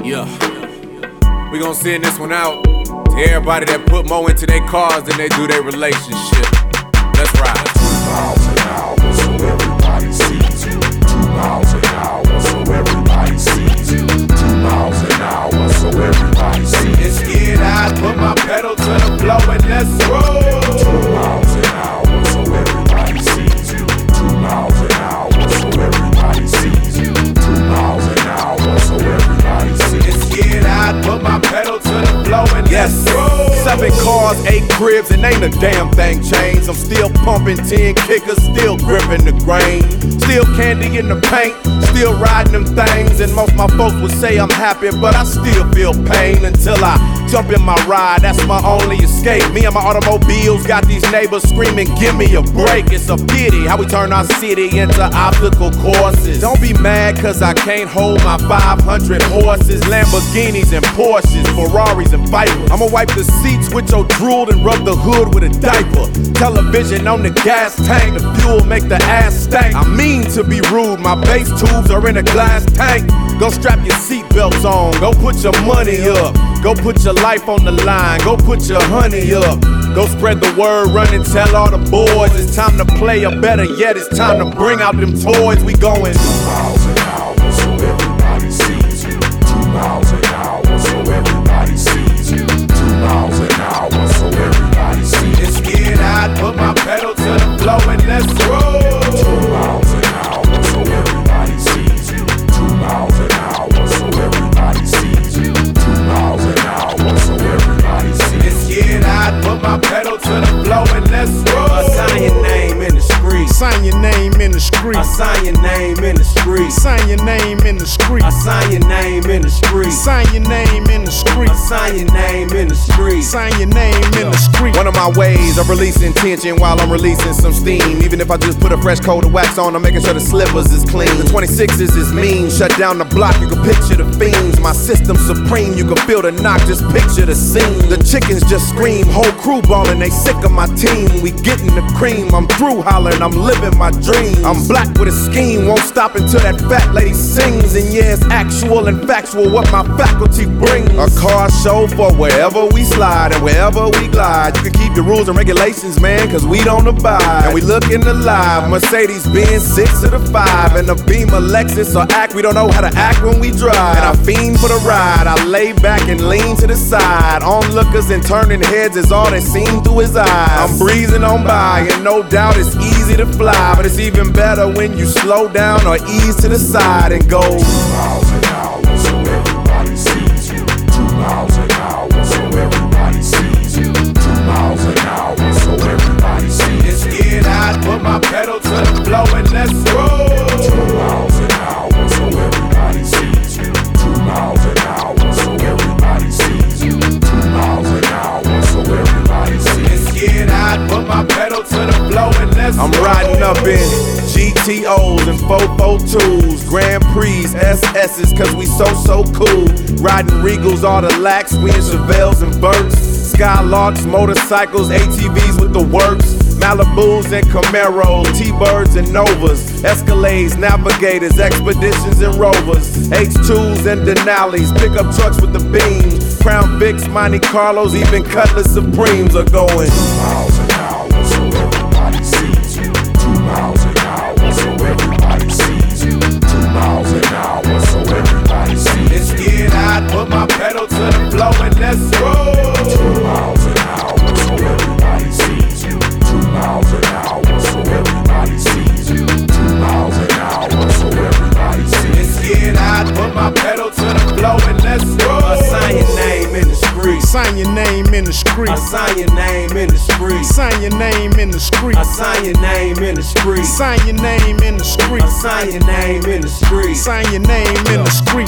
Yeah. We gon' send this one out to everybody that put more into their cars than they do their relationship. Let's ride. 2 miles an hour, so everybody sees you. 2 miles an hour, so everybody sees you. 2 miles an hour, so everybody sees you. It's get out, put my pedal to the floor and let's roll. 2 miles an hour, so everybody sees you. 2 miles an hour, so everybody sees you. 2 miles an hour, so everybody sees you. It's get out, put my pedal to the floor and let's roll. 7 cars, 8 cribs, and ain't a damn thing changed. I'm still pumping 10 kickers, still gripping the grain. Still candy in the paint, still riding them things. And most my folks would say I'm happy, but I still feel pain until I jump in my ride. That's my only escape. Me and my automobiles got these neighbors screaming, give me a break. It's a pity how we turn our city into obstacle courses. Don't be mad cause I can't hold my 500 horses. Lamborghinis and Porsches, Ferraris and Vipers. I'ma wipe the seats with your drool and rub the hood with a diaper. Television on the gas tank, the fuel make the ass stank. I mean to be rude, my bass tubes are in a glass tank. Go strap your seatbelts on, go put your money up. Go put your life on the line, go put your honey up. Go spread the word, run and tell all the boys. It's time to play, or better yet, it's time to bring out them toys. We going 2 miles an hour, so everybody sees you. 2 miles an hour, so everybody sees you. 2 miles an hour, so everybody sees you. It's get out, put my pedal to the floor and let's roll. 2 miles an hour, so everybody sees you. 2 miles an hour, so everybody sees you. 2 miles an hour, so everybody sees you. It's get out, put my pedal to the floor and let's roll. Sign your name in the street. Sign your name in the street. I sign your name in the street. Sign your name in the street. I sign your name in the street. Sign your name in the street. I sign your name in the street. Sign your name in the street. One of my ways of releasing tension while I'm releasing some steam. Even if I just put a fresh coat of wax on, I'm making sure the slippers is clean. The 26s is mean, shut down the block, you can picture the fiends. My system's supreme, you can feel the knock, just picture the scene. The chickens just scream, whole crew ballin', they sick of my team. We getting the cream, I'm through hollering, I'm living my dream. I'm black with a scheme, won't stop until that fat lady sings. And yeah, it's actual and factual what my faculty brings. A car show for wherever we slide and wherever we glide. You can keep your rules and regulations, man, cause we don't abide. And we looking alive, Mercedes-Benz 6 to the 5. And a Beamer, Lexus or Act, we don't know how to act when we drive. And I fiend for the ride, I lay back and lean to the side. Onlookers and turning heads is all that seen through his eyes. I'm breezing on by and no doubt it's easy to fly. But it's even better when you slow down or ease to the side and go 2 miles an hour, so everybody sees you. 2 miles an hour, so everybody sees you. 2 miles an hour, so everybody sees you. It's get out, put my pedal to the floor and let's roll. 2 miles an hour, so everybody sees you. 2 miles an hour, so everybody sees you. 2 miles an hour, so everybody sees you. It's get out, put my pedal to the floor and let's roll. I'm riding up in GTOs and 442s, Grand Prix, SS's, cause we so cool. Riding Regals, all the lax, we in Chevelles and Burks. Skylarks, motorcycles, ATVs with the works. Malibus and Camaros, T-Birds and Novas. Escalades, Navigators, Expeditions and Rovers. H2s and Denali's, pickup trucks with the beams. Crown Vics, Monte Carlos, even Cutlass Supremes are going 2 miles an hour, so everybody sees you. 2 miles an hour, so everybody sees you. 2 miles an hour, so everybody sees you. It's get out, put my pedal to the floor and let's roll. 2 miles an hour, so everybody sees you. 2 miles an hour, so everybody sees you. 2 miles an hour, so everybody sees you. It's get out, put my pedal to the floor and let's roll. I sign your name in the street. Sign your name in the street. I sign your name in the street. Sign your name in the street. I sign your name in the street. Sign your name in the street. I sign your name in the street. Sign your name in the street.